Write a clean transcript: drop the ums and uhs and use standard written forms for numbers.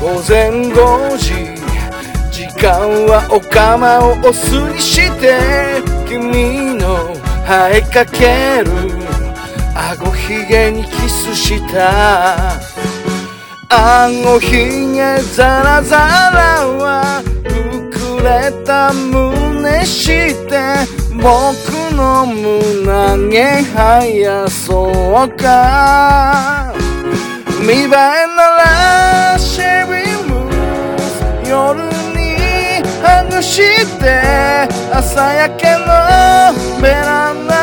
午前5時、時間はお釜をお酢にして君の生えかける顎ひげにキスした。あのひげザラザラは膨れた胸して僕の胸毛生やそうか。見栄えならシェリームース夜に外して朝焼けのベランダ